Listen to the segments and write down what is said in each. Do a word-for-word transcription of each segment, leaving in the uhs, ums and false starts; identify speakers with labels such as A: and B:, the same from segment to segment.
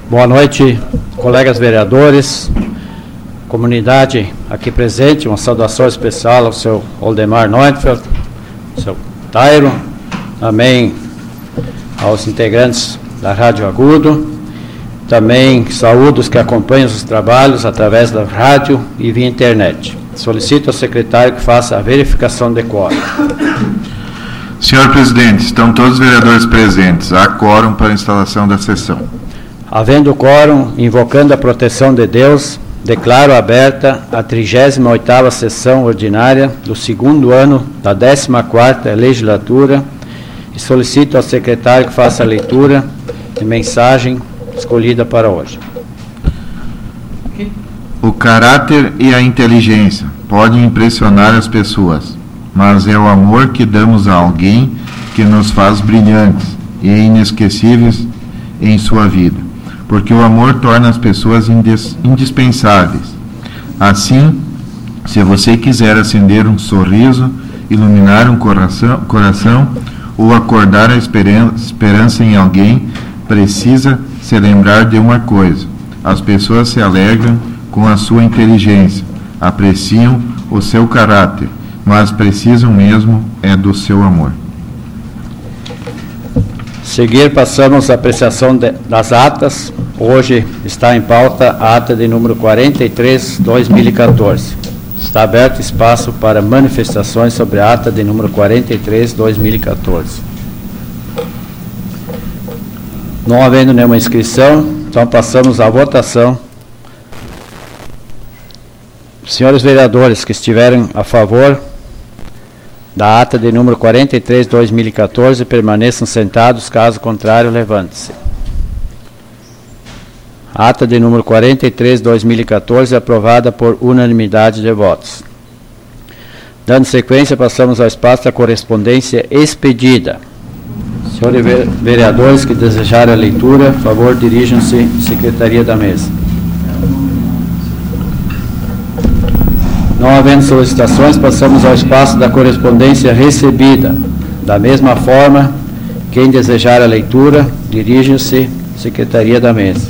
A: Boa noite, colegas vereadores, comunidade aqui presente, uma saudação especial ao seu Oldemar Neufeld, ao seu Tairo, também aos integrantes da Rádio Agudo, também saúdo os que acompanham os trabalhos através da rádio e via internet. Solicito ao secretário que faça a verificação de quórum.
B: Senhor presidente, estão todos os vereadores presentes. Há quórum para a instalação da sessão.
A: Havendo quórum, invocando a proteção de Deus, declaro aberta a trigésima oitava sessão ordinária do segundo ano da décima quarta legislatura e solicito ao secretário que faça a leitura de mensagem escolhida para hoje.
B: O caráter e a inteligência podem impressionar as pessoas, mas é o amor que damos a alguém que nos faz brilhantes e inesquecíveis em sua vida, porque o amor torna as pessoas indis- indispensáveis. Assim, se você quiser acender um sorriso, iluminar um coração, coração ou acordar a esperan- esperança em alguém, precisa se lembrar de uma coisa: as pessoas se alegram com a sua inteligência, apreciam o seu caráter, mas precisam mesmo é do seu amor.
A: Seguir, passamos à apreciação de, das atas. Hoje está em pauta a ata de número quarenta e três, dois mil e quatorze. Está aberto espaço para manifestações sobre a ata de número quarenta e três, dois mil e quatorze. Não havendo nenhuma inscrição, então passamos à votação. Senhores vereadores que estiverem a favor da ata de número quarenta e três, dois mil e quatorze, permaneçam sentados, caso contrário, levante-se. A ata de número quarenta e três, dois mil e quatorze é aprovada por unanimidade de votos. Dando sequência, passamos ao espaço da correspondência expedida. Senhores vereadores que desejarem a leitura, por favor, dirijam-se à secretaria da mesa. Não havendo solicitações, passamos ao espaço da correspondência recebida. Da mesma forma, quem desejar a leitura, dirija-se à secretaria da mesa.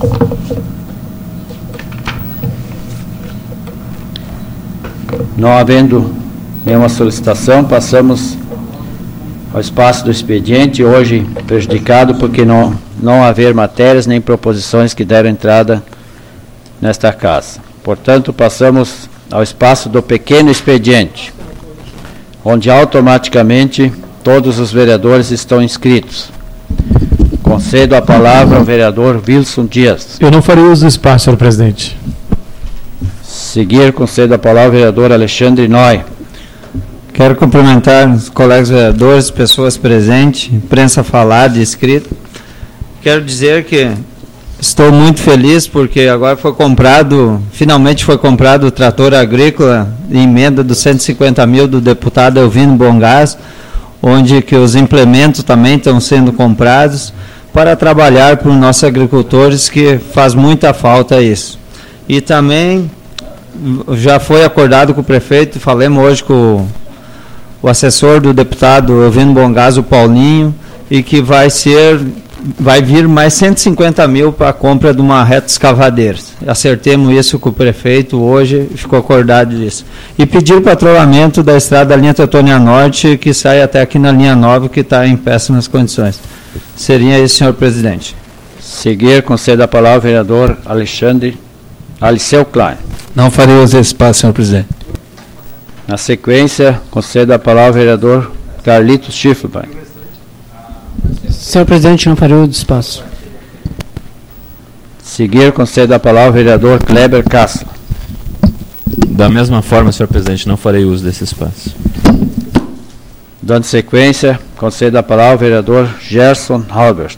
A: Não havendo nenhuma solicitação, passamos ao espaço do expediente, hoje prejudicado porque não, não haver matérias nem proposições que deram entrada nesta casa. Portanto, passamos ao espaço do pequeno expediente, onde automaticamente todos os vereadores estão inscritos. Concedo a palavra ao vereador Wilson Dias.
C: Eu não farei uso do espaço, senhor presidente.
A: Seguir, concedo a palavra ao vereador Alexandre Noy.
D: Quero cumprimentar os colegas vereadores, pessoas presentes, imprensa falada e escrita. Quero dizer que estou muito feliz porque agora foi comprado, finalmente foi comprado o trator agrícola, emenda dos cento e cinquenta mil do deputado Elvino Bongás, onde que os implementos também estão sendo comprados para trabalhar para os nossos agricultores, que faz muita falta isso. E também já foi acordado com o prefeito, falamos hoje com o, o assessor do deputado Elvino Bongás, o Paulinho, e que vai ser... vai vir mais cento e cinquenta mil para a compra de uma reta escavadeira. Acertemos isso com o prefeito hoje, ficou acordado disso. E pedir o patrulhamento da estrada da linha Teutônia Norte, que sai até aqui na linha nove, que está em péssimas condições. Seria isso, senhor presidente.
A: Seguir, concedo a palavra ao vereador Alexandre Aliceu Klein.
C: Não farei uso desse espaço, senhor presidente.
A: Na sequência, concedo a palavra ao vereador Carlitos Schiffelbein.
E: Senhor presidente, não farei uso do espaço.
A: Seguir, concedo a palavra ao vereador Kleber Castro.
F: Da mesma forma, senhor presidente, não farei uso desse espaço.
A: Dando sequência, concedo a palavra ao vereador Gerson Halbert.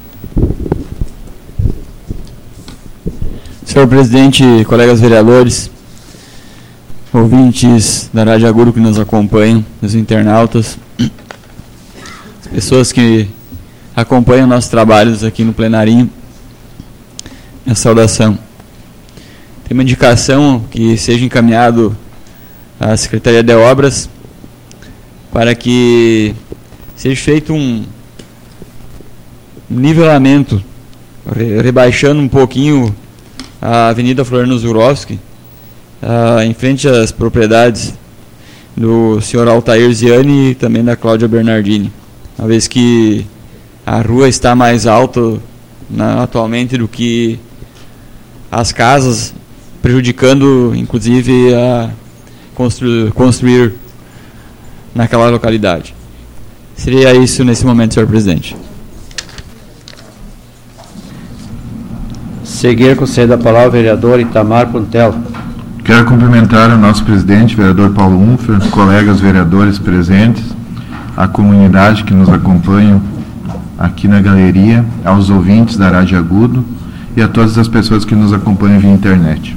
G: Senhor presidente, colegas vereadores, ouvintes da Rádio Agudo que nos acompanham, os internautas, as pessoas que acompanham nossos trabalhos aqui no plenarinho, minha saudação. Tem uma indicação que seja encaminhado à Secretaria de Obras para que seja feito um nivelamento re, rebaixando um pouquinho a Avenida Floriano Zurovski, uh, em frente às propriedades do senhor Altair Ziani e também da Cláudia Bernardini, uma vez que a rua está mais alta na, atualmente do que as casas, prejudicando inclusive a construir, construir naquela localidade. Seria isso nesse momento, senhor presidente.
A: Seguir, concedo a palavra ao vereador Itamar Puntel.
B: Quero cumprimentar o nosso presidente, vereador Paulo Unfer, colegas vereadores presentes, a comunidade que nos acompanha aqui na galeria, aos ouvintes da Rádio Agudo e a todas as pessoas que nos acompanham via internet.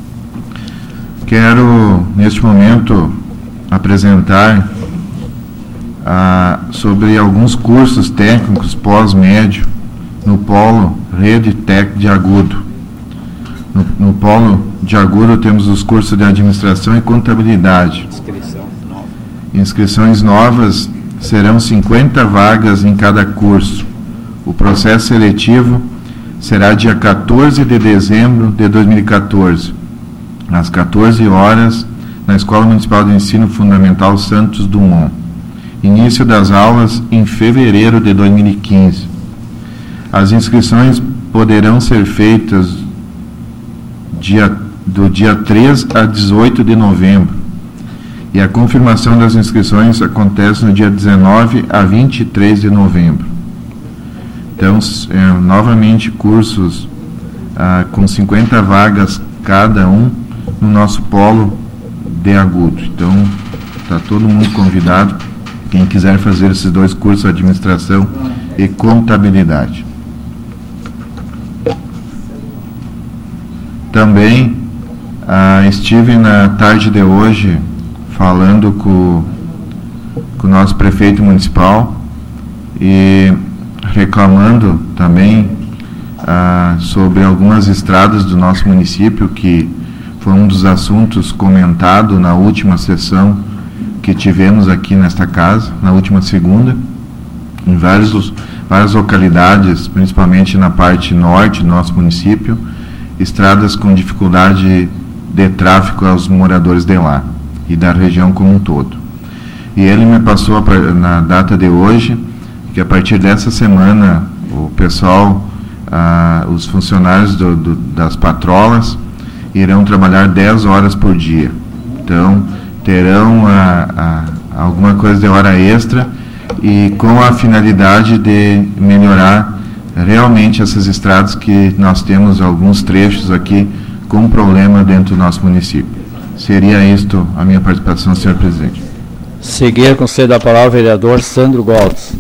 B: Quero, neste momento, apresentar ah, sobre alguns cursos técnicos pós-médio no Polo Rede Tec de Agudo. No, no Polo de Agudo temos os cursos de Administração e Contabilidade. Inscrição nova. Inscrições novas serão cinquenta vagas em cada curso. O processo seletivo será dia quatorze de dezembro de dois mil e quatorze, às quatorze horas, na Escola Municipal de Ensino Fundamental Santos Dumont. Início das aulas em fevereiro de dois mil e quinze. As inscrições poderão ser feitas dia, do dia três a dezoito de novembro. E a confirmação das inscrições acontece no dia dezenove a vinte e três de novembro. Então, é, novamente, cursos ah, com cinquenta vagas cada um no nosso polo de Agudo. Então, está todo mundo convidado, quem quiser fazer esses dois cursos, Administração e Contabilidade. Também ah, estive na tarde de hoje falando com, com o nosso prefeito municipal e reclamando também ah, sobre algumas estradas do nosso município, que foi um dos assuntos comentado na última sessão que tivemos aqui nesta casa, na última segunda, em vários, várias localidades, principalmente na parte norte do nosso município, estradas com dificuldade de tráfego aos moradores de lá e da região como um todo. E ele me passou na data de hoje que a partir dessa semana o pessoal, ah, os funcionários do, do, das patrolas irão trabalhar dez horas por dia. Então terão a, a, alguma coisa de hora extra e com a finalidade de melhorar realmente essas estradas, que nós temos alguns trechos aqui com problema dentro do nosso município. Seria isto a minha participação, senhor presidente.
A: Seguir, concedo a palavra ao vereador Sandro Goltz.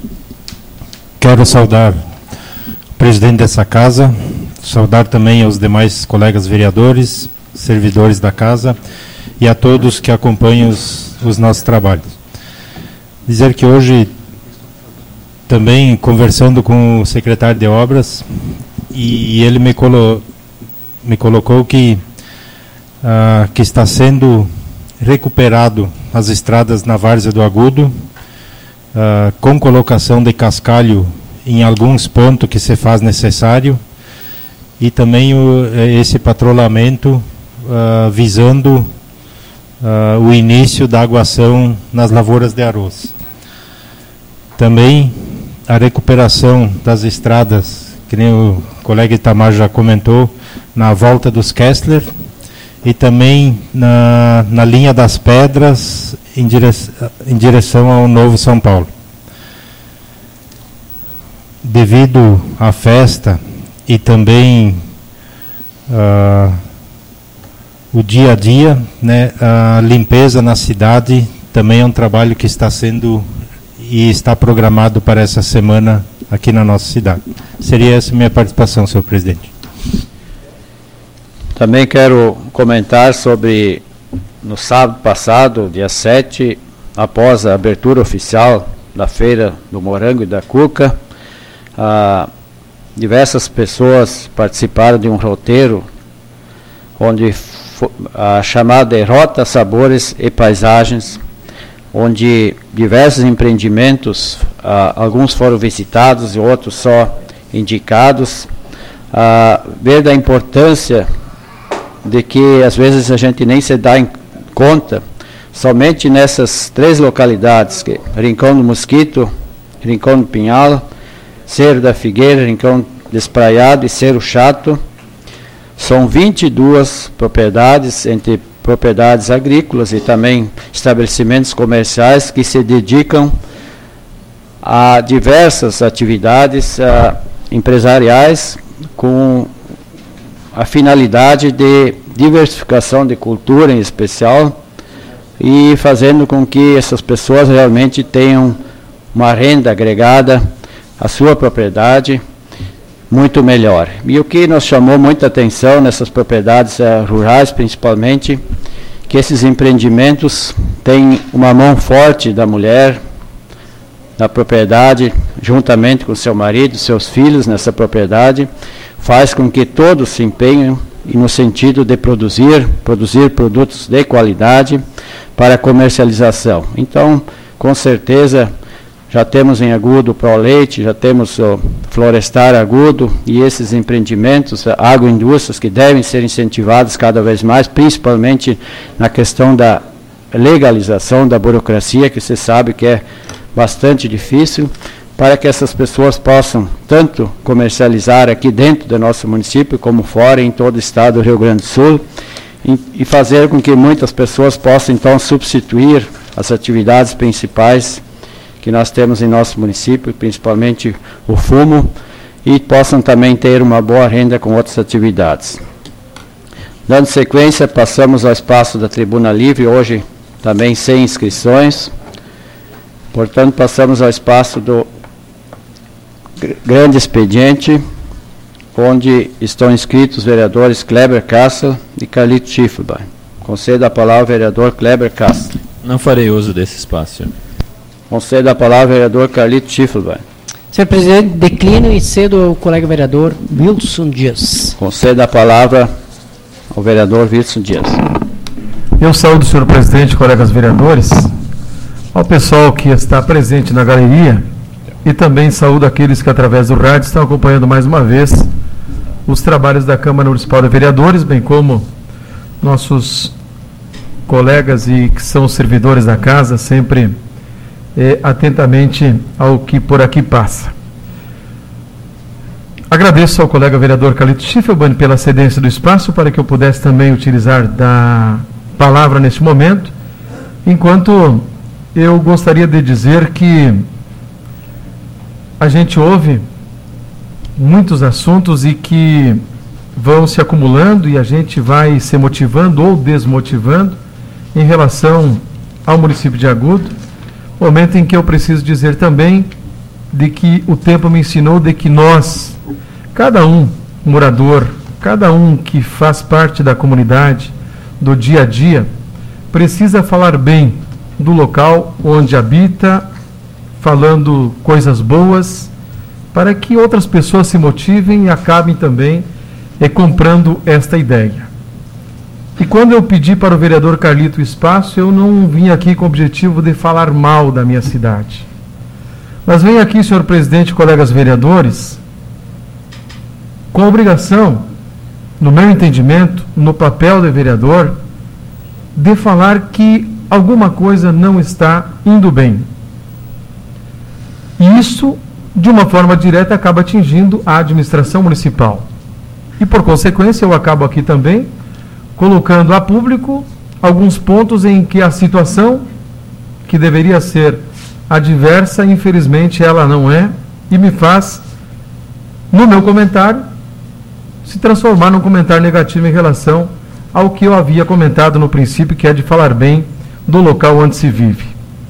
H: Quero saudar o presidente dessa casa, saudar também aos demais colegas vereadores, servidores da casa e a todos que acompanham os, os nossos trabalhos. Dizer que hoje, também conversando com o secretário de obras, e ele me, colo, me colocou que, ah, que está sendo recuperado as estradas na várzea do Agudo, ah, com colocação de cascalho em alguns pontos que se faz necessário, e também o, esse patrulhamento ah, visando ah, o início da aguação nas lavouras de arroz. Também a recuperação das estradas, que nem o colega Itamar já comentou, na volta dos Kessler e também na, na linha das Pedras em direção, em direção ao Novo São Paulo. Devido à festa e também uh, o dia a dia, né, a limpeza na cidade também é um trabalho que está sendo e está programado para essa semana aqui na nossa cidade. Seria essa a minha participação, senhor presidente.
A: Também quero comentar sobre, no sábado passado, dia sete, após a abertura oficial da Feira do Morango e da Cuca, ah, diversas pessoas participaram de um roteiro onde a chamada de Rota, Sabores e Paisagens, onde diversos empreendimentos, ah, alguns foram visitados e outros só indicados, a ver da importância de que às vezes a gente nem se dá em conta, somente nessas três localidades, que Rincão do Mosquito, Rincão do Pinhal, Cerro da Figueira, Rincão Despraiado e Cerro Chato, são vinte e duas propriedades, entre propriedades agrícolas e também estabelecimentos comerciais que se dedicam a diversas atividades uh, empresariais com a finalidade de diversificação de cultura em especial e fazendo com que essas pessoas realmente tenham uma renda agregada à sua propriedade muito melhor. E o que nos chamou muita atenção nessas propriedades uh, rurais, principalmente, que esses empreendimentos têm uma mão forte da mulher na propriedade, juntamente com seu marido, seus filhos nessa propriedade, faz com que todos se empenhem no sentido de produzir, produzir produtos de qualidade para comercialização. Então, com certeza, já temos em Agudo o Proleite, já temos o Florestar Agudo e esses empreendimentos, agroindústrias que devem ser incentivados cada vez mais, principalmente na questão da legalização da burocracia, que você sabe que é bastante difícil, para que essas pessoas possam tanto comercializar aqui dentro do nosso município, como fora, em todo o estado do Rio Grande do Sul, e, e fazer com que muitas pessoas possam, então, substituir as atividades principais que nós temos em nosso município, principalmente o fumo, e possam também ter uma boa renda com outras atividades. Dando sequência, passamos ao espaço da Tribuna Livre, hoje também sem inscrições. Portanto, passamos ao espaço do grande expediente, onde estão inscritos os vereadores Kleber Kassel e Carlito Schiffelbein. Concedo a palavra ao vereador Kleber Kassel.
F: Não farei uso desse espaço, senhor.
A: Concedo a palavra ao vereador Carlito Schiffelbein.
E: Senhor presidente, declino e cedo ao colega vereador Wilson Dias.
A: Concedo a palavra ao vereador Wilson Dias.
I: Eu saúdo o senhor presidente, colegas vereadores, ao pessoal que está presente na galeria e também saúdo aqueles que através do rádio estão acompanhando mais uma vez os trabalhos da Câmara Municipal de Vereadores, bem como nossos colegas e que são servidores da casa, sempre eh, atentamente ao que por aqui passa. Agradeço ao colega vereador Carlito Schiffelbein pela cedência do espaço para que eu pudesse também utilizar da palavra neste momento, enquanto eu gostaria de dizer que a gente ouve muitos assuntos e que vão se acumulando e a gente vai se motivando ou desmotivando em relação ao município de Agudo, momento em que eu preciso dizer também de que o tempo me ensinou de que nós, cada um morador, cada um que faz parte da comunidade, do dia a dia, precisa falar bem do local onde habita, falando coisas boas, para que outras pessoas se motivem e acabem também é, comprando esta ideia. E quando eu pedi para o vereador Carlito o espaço, eu não vim aqui com o objetivo de falar mal da minha cidade. Mas venho aqui, senhor presidente, colegas vereadores, com a obrigação, no meu entendimento, no papel de vereador, de falar que alguma coisa não está indo bem. E isso, de uma forma direta, acaba atingindo a administração municipal. E, por consequência, eu acabo aqui também colocando a público alguns pontos em que a situação, que deveria ser adversa, infelizmente ela não é, e me faz, no meu comentário, se transformar num comentário negativo em relação ao que eu havia comentado no princípio, que é de falar bem do local onde se vive.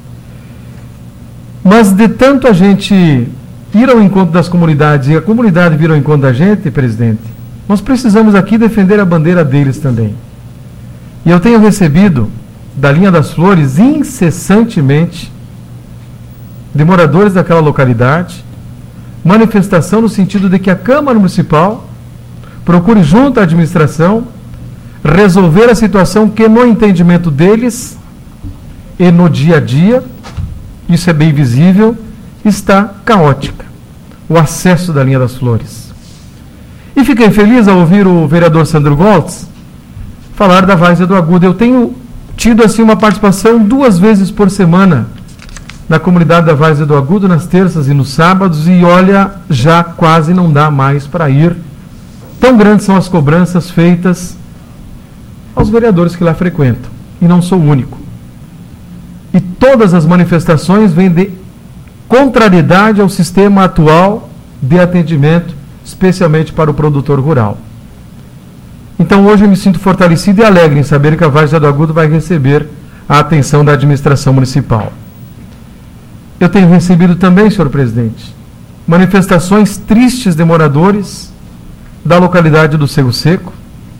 I: Mas de tanto a gente ir ao encontro das comunidades e a comunidade vir ao encontro da gente, presidente, nós precisamos aqui defender a bandeira deles também. E eu tenho recebido da Linha das Flores incessantemente de moradores daquela localidade manifestação no sentido de que a Câmara Municipal procure junto à administração resolver a situação que, no entendimento deles e no dia a dia, isso é bem visível, está caótica. o acesso da linha das Flores. E fiquei feliz ao ouvir o vereador Sandro Goltz falar da Várzea do Agudo. Eu tenho tido assim uma participação duas vezes por semana na comunidade da Várzea do Agudo, nas terças e nos sábados, e olha, já quase não dá mais para ir. Tão grandes são as cobranças feitas aos vereadores que lá frequentam. E não sou o único. E todas as manifestações vêm de contrariedade ao sistema atual de atendimento, especialmente para o produtor rural. Então hoje eu me sinto fortalecido e alegre em saber que a Várzea do Agudo vai receber a atenção da administração municipal. Eu tenho recebido também, senhor presidente, manifestações tristes de moradores da localidade do Cego Seco.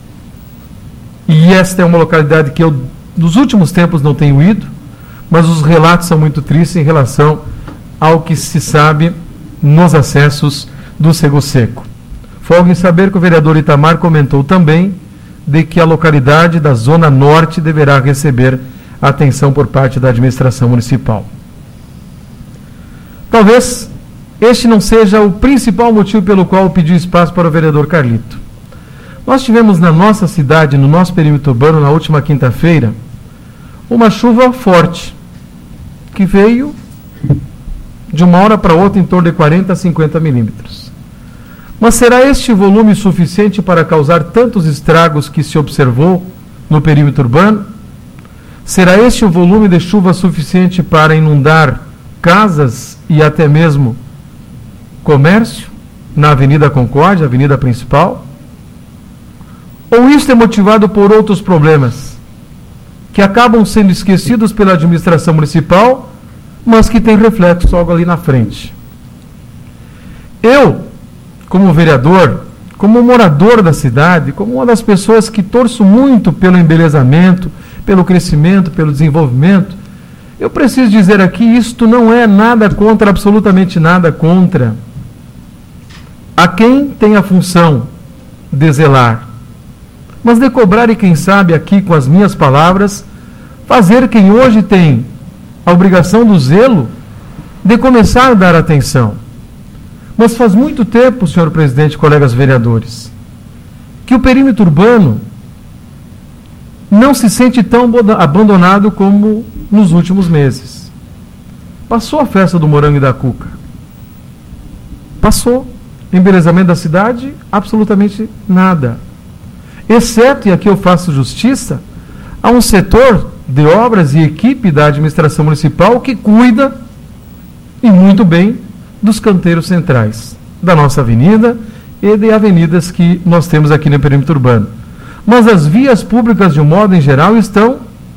I: E esta é uma localidade que eu, nos últimos tempos, não tenho ido, mas os relatos são muito tristes em relação ao que se sabe nos acessos do Cego Seco. Folga em saber que o vereador Itamar comentou também de que a localidade da Zona Norte deverá receber atenção por parte da administração municipal. Talvez este não seja o principal motivo pelo qual eu pedi espaço para o vereador Carlito. Nós tivemos na nossa cidade, no nosso perímetro urbano, na última quinta-feira, uma chuva forte, que veio de uma hora para outra em torno de quarenta a cinquenta milímetros. Mas será este volume suficiente para causar tantos estragos que se observou no perímetro urbano? Será este o volume de chuva suficiente para inundar casas e até mesmo comércio na Avenida Concórdia, avenida principal? Ou isto é motivado por outros problemas que acabam sendo esquecidos pela administração municipal, mas que tem reflexo logo ali na frente? Eu, como vereador, como morador da cidade, como uma das pessoas que torço muito pelo embelezamento, pelo crescimento, pelo desenvolvimento, eu preciso dizer aqui, isto não é nada contra, absolutamente nada contra a quem tem a função de zelar, mas de cobrar e, quem sabe, aqui com as minhas palavras, fazer quem hoje tem a obrigação do zelo de começar a dar atenção. Mas faz muito tempo, senhor presidente, colegas vereadores, que o perímetro urbano não se sente tão abandonado como nos últimos meses. Passou a festa do morango e da cuca. Passou. Embelezamento da cidade, absolutamente nada. Exceto, e aqui eu faço justiça, há um setor de obras e equipe da administração municipal que cuida, e muito bem, dos canteiros centrais da nossa avenida e de avenidas que nós temos aqui no perímetro urbano. Mas as vias públicas, de um modo em geral, estão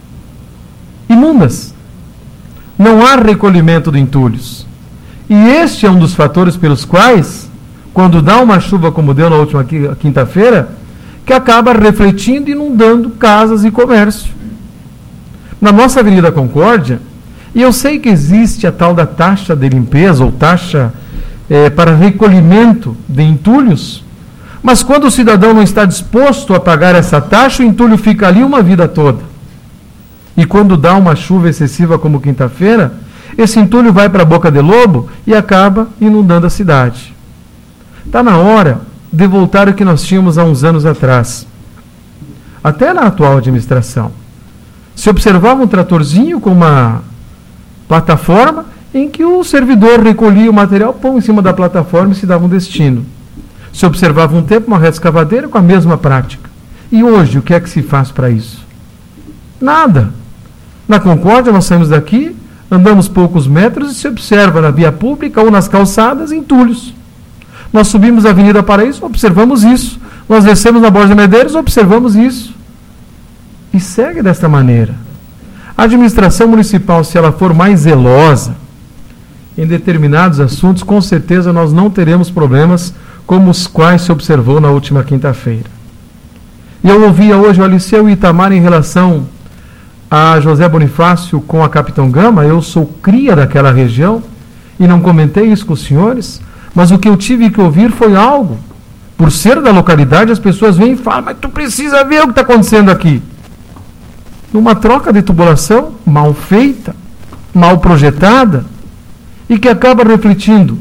I: imundas. Não há recolhimento de entulhos. E este é um dos fatores pelos quais, quando dá uma chuva como deu na última quinta-feira, que acaba refletindo e inundando casas e comércio. Na nossa Avenida Concórdia, e eu sei que existe a tal da taxa de limpeza ou taxa é, para recolhimento de entulhos, mas quando o cidadão não está disposto a pagar essa taxa, o entulho fica ali uma vida toda. E quando dá uma chuva excessiva como quinta-feira, esse entulho vai para a boca de lobo e acaba inundando a cidade. Está na hora de voltar ao que nós tínhamos há uns anos atrás, até na atual administração. Se observava um tratorzinho com uma plataforma em que o servidor recolhia o material, põe em cima da plataforma e se dava um destino. Se observava um tempo uma retroescavadeira com a mesma prática. E hoje, o que é que se faz para isso? Nada. Na Concórdia, nós saímos daqui, andamos poucos metros e se observa na via pública ou nas calçadas entulhos. Nós subimos a Avenida Paraíso, observamos isso. Nós descemos na Borja Medeiros, observamos isso. E segue desta maneira. A administração municipal, se ela for mais zelosa em determinados assuntos, com certeza nós não teremos problemas como os quais se observou na última quinta-feira. E eu ouvia hoje o Aliceu e Itamar em relação a José Bonifácio com a Capitão Gama. Eu sou cria daquela região e não comentei isso com os senhores, mas o que eu tive que ouvir foi algo. Por ser da localidade, as pessoas vêm e falam, mas tu precisa ver o que está acontecendo aqui. Numa troca de tubulação mal feita, mal projetada, e que acaba refletindo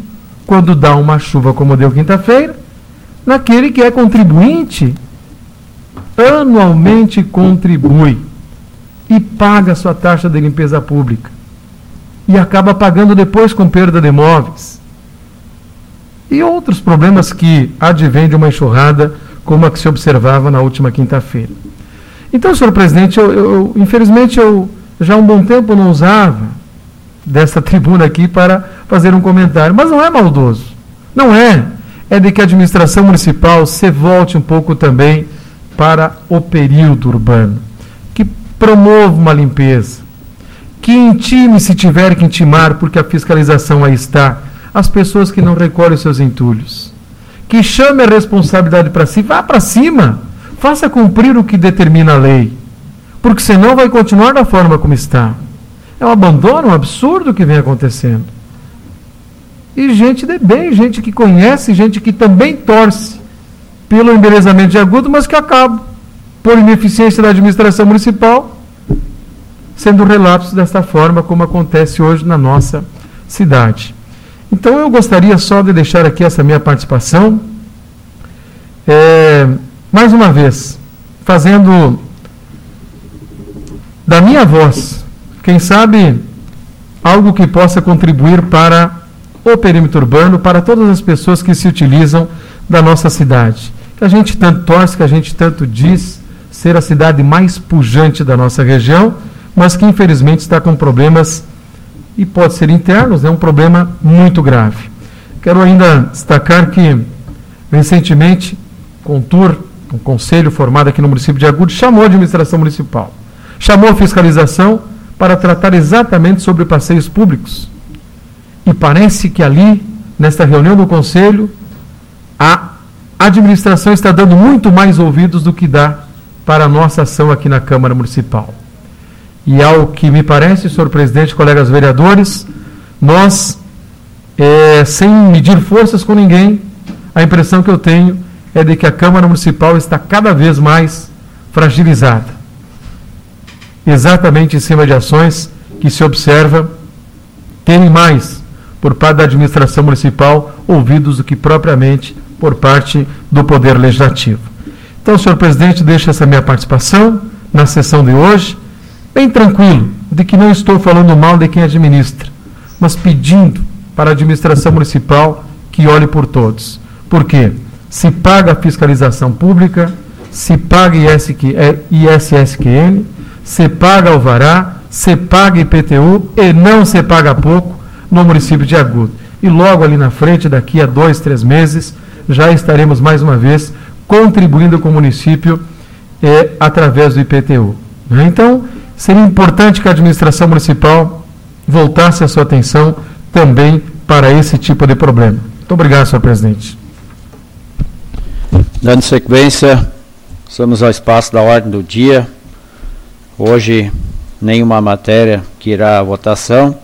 I: quando dá uma chuva como deu quinta-feira, naquele que é contribuinte, anualmente contribui e paga a sua taxa de limpeza pública e acaba pagando depois com perda de imóveis e outros problemas que advêm de uma enxurrada como a que se observava na última quinta-feira. Então, senhor presidente, eu, eu, infelizmente eu já há um bom tempo não usava dessa tribuna aqui para fazer um comentário, mas não é maldoso, não é, é de que a administração municipal se volte um pouco também para o período urbano, que promova uma limpeza, que intime, se tiver que intimar, porque a fiscalização aí está, as pessoas que não recolhem os seus entulhos, que chame a responsabilidade para si, vá para cima, faça cumprir o que determina a lei, porque senão vai continuar da forma como está. É um abandono, um absurdo que vem acontecendo. E gente de bem, gente que conhece, gente que também torce pelo embelezamento de Agudo, mas que acaba, por ineficiência da administração municipal, sendo relapso desta forma, como acontece hoje na nossa cidade. Então eu gostaria só de deixar aqui essa minha participação, é, mais uma vez, fazendo da minha voz, quem sabe, algo que possa contribuir para o perímetro urbano, para todas as pessoas que se utilizam da nossa cidade. Que a gente tanto torce, que a gente tanto diz ser a cidade mais pujante da nossa região, mas que infelizmente está com problemas, e pode ser internos, é um problema muito grave. Quero ainda destacar que, recentemente, Contur, um conselho formado aqui no município de Agudo, chamou a administração municipal, chamou a fiscalização para tratar exatamente sobre passeios públicos. E parece que ali, nesta reunião do conselho, a administração está dando muito mais ouvidos do que dá para a nossa ação aqui na Câmara Municipal. E ao que me parece, senhor presidente, colegas vereadores, nós, é, sem medir forças com ninguém, a impressão que eu tenho é de que a Câmara Municipal está cada vez mais fragilizada. Exatamente em cima de ações que se observa terem mais, por parte da administração municipal, ouvidos do que propriamente por parte do Poder Legislativo. Então, senhor presidente, deixo essa minha participação na sessão de hoje, bem tranquilo, de que não estou falando mal de quem administra, mas pedindo para a administração municipal que olhe por todos. Por quê? Se paga a fiscalização pública, se paga I S S Q N, se paga alvará, se paga I P T U e não se paga pouco no município de Agudo. E logo ali na frente, daqui a dois, três meses, já estaremos mais uma vez contribuindo com o município eh, através do I P T U. Né? Então, seria importante que a administração municipal voltasse a sua atenção também para esse tipo de problema. Muito obrigado, senhor presidente.
A: Dando sequência, estamos ao espaço da ordem do dia. Hoje, nenhuma matéria que irá à votação.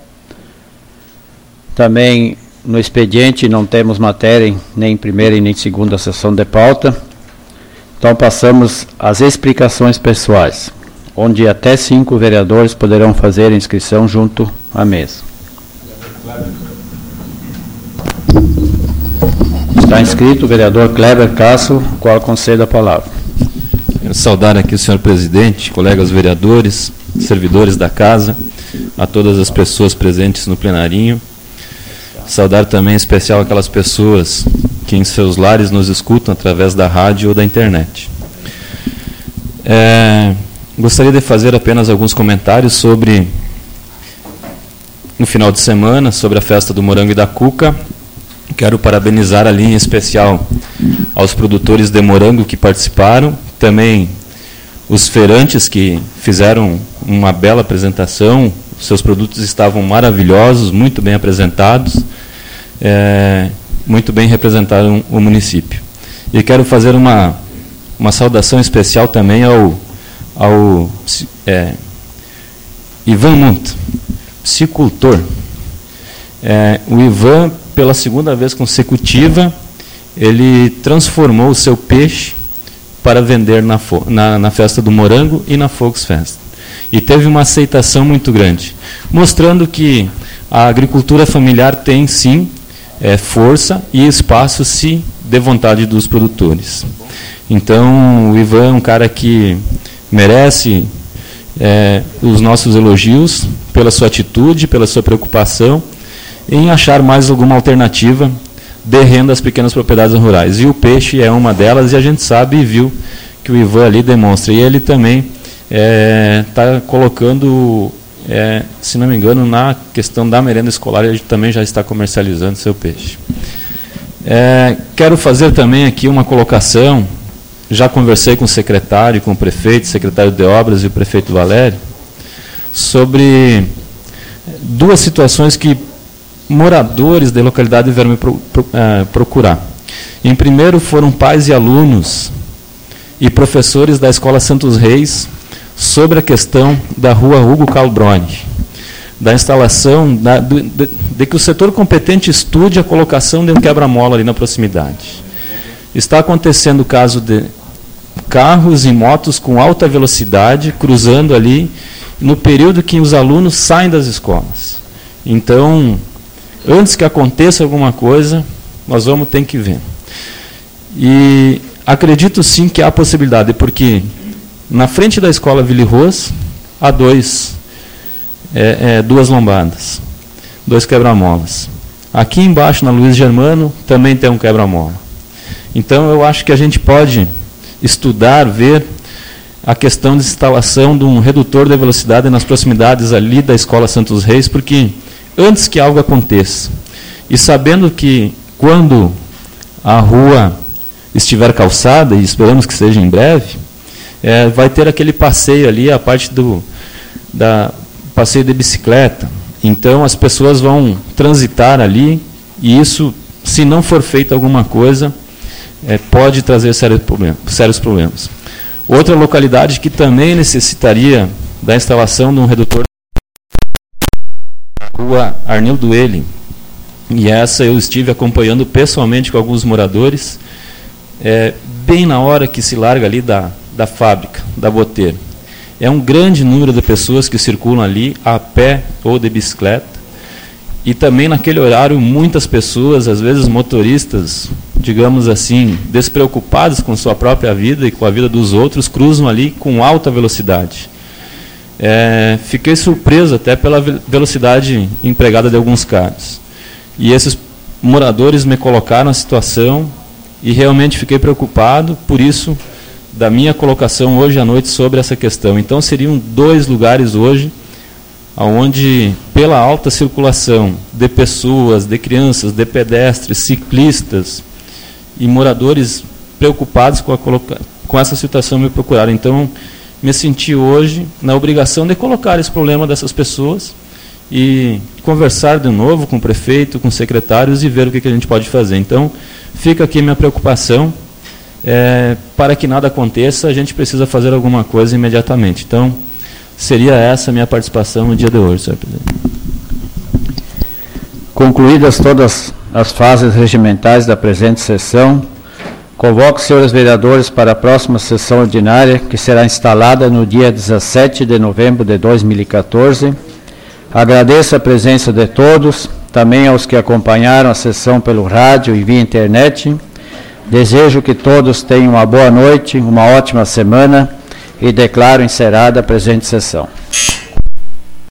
A: Também no expediente não temos matéria nem em primeira e nem em segunda sessão de pauta. Então passamos às explicações pessoais, onde até cinco vereadores poderão fazer a inscrição junto à mesa. Está inscrito o vereador Kleber Castro, qual concedo a palavra.
F: Quero saudar aqui o senhor presidente, colegas vereadores, servidores da casa, a todas as pessoas presentes no plenarinho. Saudar também em especial aquelas pessoas que em seus lares nos escutam através da rádio ou da internet. É, gostaria de fazer apenas alguns comentários sobre, no final de semana, sobre a festa do morango e da cuca. Quero parabenizar ali em especial aos produtores de morango que participaram, também os feirantes que fizeram uma bela apresentação, seus produtos estavam maravilhosos, muito bem apresentados, é, muito bem representaram o município. E quero fazer uma, uma saudação especial também ao, ao é, Ivan Munt, psicultor. É, o Ivan, pela segunda vez consecutiva, ele transformou o seu peixe para vender na, na, na festa do morango e na Volksfest. E teve uma aceitação muito grande, mostrando que a agricultura familiar tem, sim, é, força e espaço, se de vontade dos produtores. Então, o Ivan é um cara que merece é, os nossos elogios pela sua atitude, pela sua preocupação em achar mais alguma alternativa de renda às pequenas propriedades rurais. E o peixe é uma delas, e a gente sabe e viu que o Ivan ali demonstra. E ele também está é, colocando, é, se não me engano, na questão da merenda escolar, ele também já está comercializando seu peixe. É, quero fazer também aqui uma colocação. Já conversei com o secretário, com o prefeito, secretário de obras e o prefeito Valério, sobre duas situações que moradores da localidade vieram me pro, pro, uh, procurar. Em primeiro, foram pais e alunos e professores da Escola Santos Reis sobre a questão da rua Hugo Calbroni, da instalação, da, do, de, de que o setor competente estude a colocação de um quebra-mola ali na proximidade. Está acontecendo o caso de carros e motos com alta velocidade cruzando ali no período que os alunos saem das escolas. Então, antes que aconteça alguma coisa, nós vamos ter que ver. E acredito sim que há possibilidade, porque na frente da escola Vili Rose há dois, é, é, duas lombadas, dois quebra-molas. Aqui embaixo, na Luiz Germano, também tem um quebra-mola. Então, eu acho que a gente pode estudar, ver a questão de instalação de um redutor de velocidade nas proximidades ali da Escola Santos Reis, porque antes que algo aconteça, e sabendo que quando a rua estiver calçada, e esperamos que seja em breve, é, vai ter aquele passeio ali, a parte do da passeio de bicicleta. Então as pessoas vão transitar ali, e isso, se não for feito alguma coisa, é, pode trazer sérios problemas, sérios problemas. Outra localidade que também necessitaria da instalação de um redutor, rua Arnildo Ele, e essa eu estive acompanhando pessoalmente com alguns moradores, é, bem na hora que se larga ali da, da fábrica, da Boteira. É um grande número de pessoas que circulam ali a pé ou de bicicleta, e também naquele horário muitas pessoas, às vezes motoristas, digamos assim, despreocupados com sua própria vida e com a vida dos outros, cruzam ali com alta velocidade. É, fiquei surpreso até pela velocidade empregada de alguns carros. E esses moradores me colocaram a situação e realmente fiquei preocupado, por isso, da minha colocação hoje à noite sobre essa questão. Então, seriam dois lugares hoje onde, pela alta circulação de pessoas, de crianças, de pedestres, ciclistas e moradores preocupados com, a coloca... com essa situação, me procuraram. Então, me senti hoje na obrigação de colocar esse problema dessas pessoas e conversar de novo com o prefeito, com os secretários e ver o que, que a gente pode fazer. Então, fica aqui minha preocupação. É, para que nada aconteça, a gente precisa fazer alguma coisa imediatamente. Então, seria essa a minha participação no dia de hoje, senhor presidente.
A: Concluídas todas as fases regimentais da presente sessão, convoco os senhores vereadores para a próxima sessão ordinária, que será instalada no dia dezessete de novembro de dois mil e quatorze. Agradeço a presença de todos, também aos que acompanharam a sessão pelo rádio e via internet. Desejo que todos tenham uma boa noite, uma ótima semana, e declaro encerrada a presente sessão.